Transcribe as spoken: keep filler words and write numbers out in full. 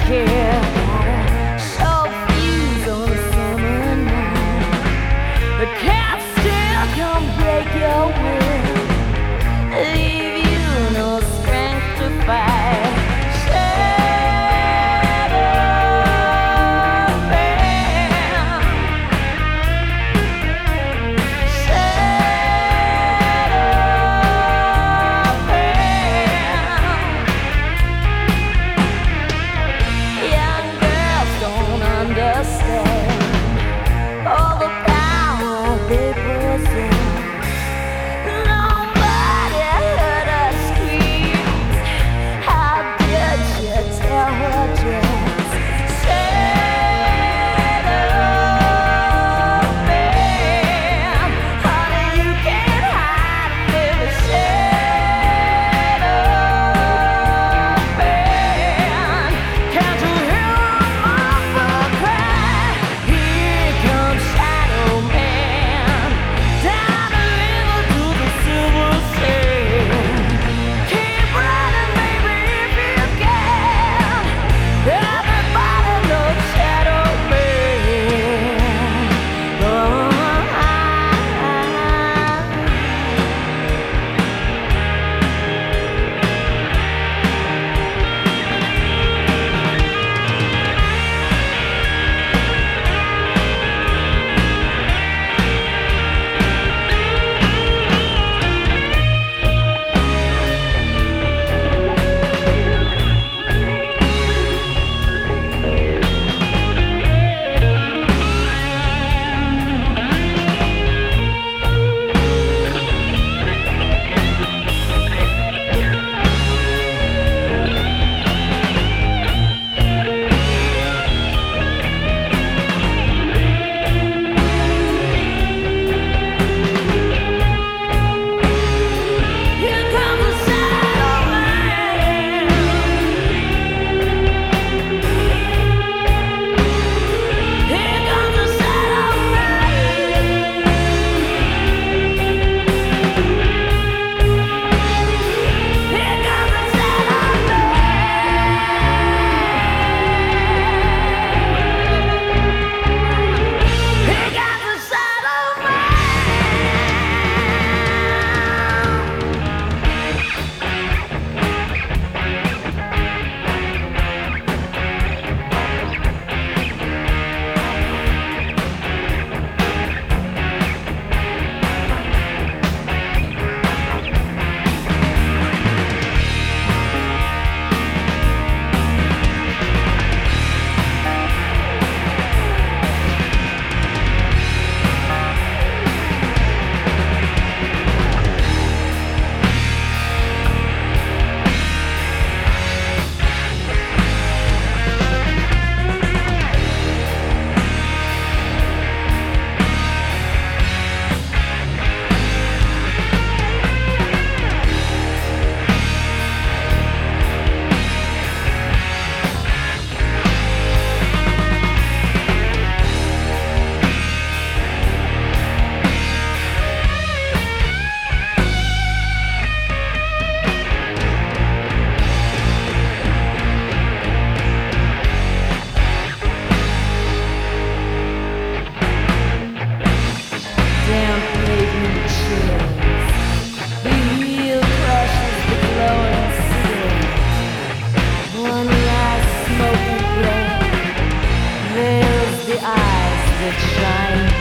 care. So fuse on a summer night. The cat still can break your will, leave you no strength to fight. All the power they possess. Nobody heard her scream. How did you tell her just set up, man? Honey, you can't hide from me. Set up, man. Can't you hear my mother cry? Here comes Shadow Man down the river to the silver sand. Keep running, baby, if you can. Everybody knows Shadow Man. Oh, here comes the Shadow Man. Here comes the Shadow Man. Here comes the Shadow Man. Here comes the Shadow Man. Damn pavement chills. The heel crushes the glowing sills. One last smoky breath veils the eyes that shine.